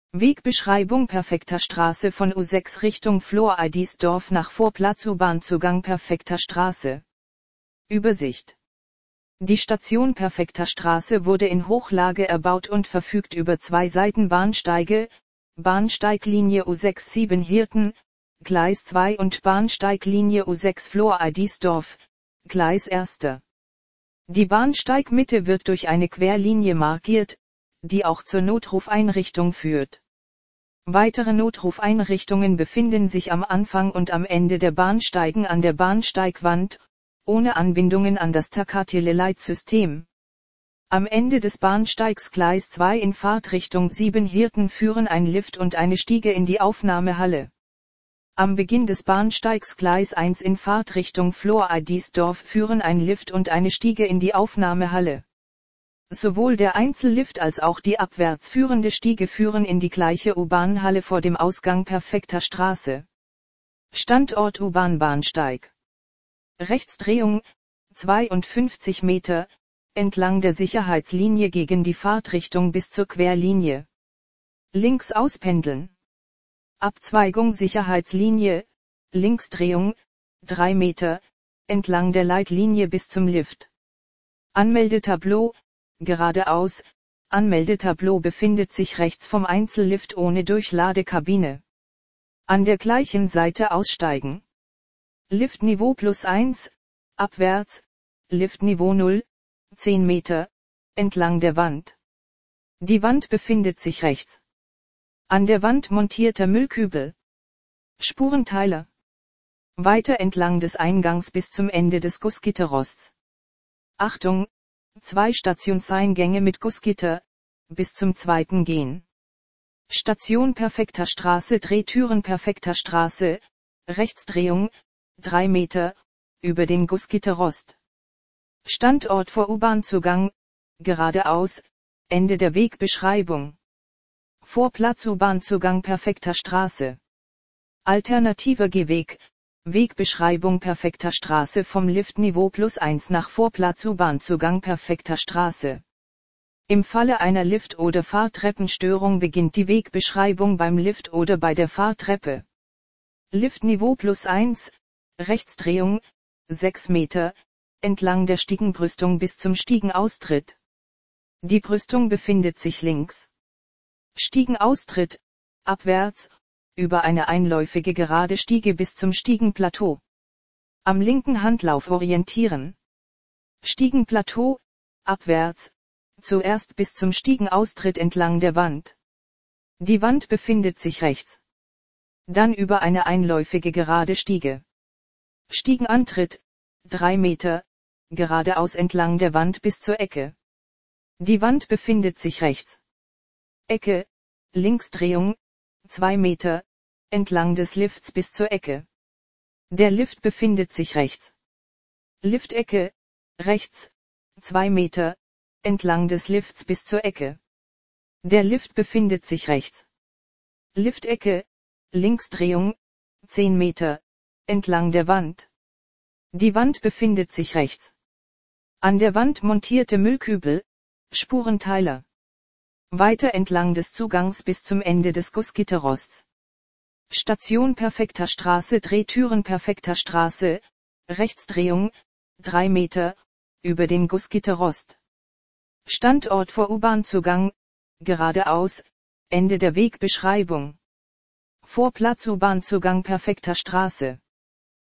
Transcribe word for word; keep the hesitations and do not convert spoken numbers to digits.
Wegbeschreibung perfekter Straße von U sechs Richtung Flor-Eidisdorf nach Vorplatz U-Bahn-Zugang perfekter Straße. Übersicht. Die Station Perfekter Straße wurde in Hochlage erbaut und verfügt über zwei Seitenbahnsteige, Bahnsteiglinie U sechs sieben Hirten, Gleis zwei und Bahnsteiglinie U sechs Flor-Eidisdorf, Gleis eins. Die Bahnsteigmitte wird durch eine Querlinie markiert, die auch zur Notrufeinrichtung führt. Weitere Notrufeinrichtungen befinden sich am Anfang und am Ende der Bahnsteigen an der Bahnsteigwand, ohne Anbindungen an das Takateleleitsystem. Am Ende des Bahnsteigs Gleis zwei in Fahrtrichtung sieben Hirten führen ein Lift und eine Stiege in die Aufnahmehalle. Am Beginn des Bahnsteigs Gleis eins in Fahrtrichtung Flor-Eidisdorf führen ein Lift und eine Stiege in die Aufnahmehalle. Sowohl der Einzellift als auch die abwärts führende Stiege führen in die gleiche U-Bahn-Halle vor dem Ausgang Perfekter Straße. Standort U-Bahn-Bahnsteig. Rechtsdrehung, zweiundfünfzig Meter, entlang der Sicherheitslinie gegen die Fahrtrichtung bis zur Querlinie. Links auspendeln. Abzweigung Sicherheitslinie, Linksdrehung, drei Meter, entlang der Leitlinie bis zum Lift. Anmeldetableau, geradeaus, Anmeldetableau befindet sich rechts vom Einzellift ohne Durchladekabine. An der gleichen Seite aussteigen. Liftniveau plus eins, abwärts, Liftniveau null, zehn Meter, entlang der Wand. Die Wand befindet sich rechts. An der Wand montierter Müllkübel. Spurenteiler. Weiter entlang des Eingangs bis zum Ende des Gussgitterrosts. Achtung! Zwei Stationseingänge mit Gussgitter, bis zum zweiten gehen. Station Perfekter Straße Drehtüren Perfekter Straße, Rechtsdrehung, drei Meter, über den Gussgitterrost. Standort vor U-Bahn-Zugang, geradeaus, Ende der Wegbeschreibung. Vorplatz U-Bahn-Zugang Perfekter Straße. Alternativer Gehweg, Wegbeschreibung Perfekter Straße vom Liftniveau plus eins nach Vorplatz U-Bahn-Zugang Perfekter Straße. Im Falle einer Lift- oder Fahrtreppenstörung beginnt die Wegbeschreibung beim Lift oder bei der Fahrtreppe. Liftniveau plus eins, Rechtsdrehung, sechs Meter, entlang der Stiegenbrüstung bis zum Stiegenaustritt. Die Brüstung befindet sich links. Stiegenaustritt, abwärts, über eine einläufige gerade Stiege bis zum Stiegenplateau. Am linken Handlauf orientieren. Stiegenplateau, abwärts, zuerst bis zum Stiegenaustritt entlang der Wand. Die Wand befindet sich rechts. Dann über eine einläufige gerade Stiege. Stiegenantritt, drei Meter, geradeaus entlang der Wand bis zur Ecke. Die Wand befindet sich rechts. Ecke, Linksdrehung, zwei Meter, entlang des Lifts bis zur Ecke. Der Lift befindet sich rechts. Liftecke, rechts, zwei Meter, entlang des Lifts bis zur Ecke. Der Lift befindet sich rechts. Liftecke, Linksdrehung, zehn Meter, entlang der Wand. Die Wand befindet sich rechts. An der Wand montierte Müllkübel, Spurenteiler. Weiter entlang des Zugangs bis zum Ende des Gussgitterrosts. Station Perfekter Straße Drehtüren Perfekter Straße, Rechtsdrehung, drei Meter, über den Gussgitterrost. Standort vor U-Bahn-Zugang, geradeaus, Ende der Wegbeschreibung. Vorplatz U-Bahn-Zugang Perfekter Straße.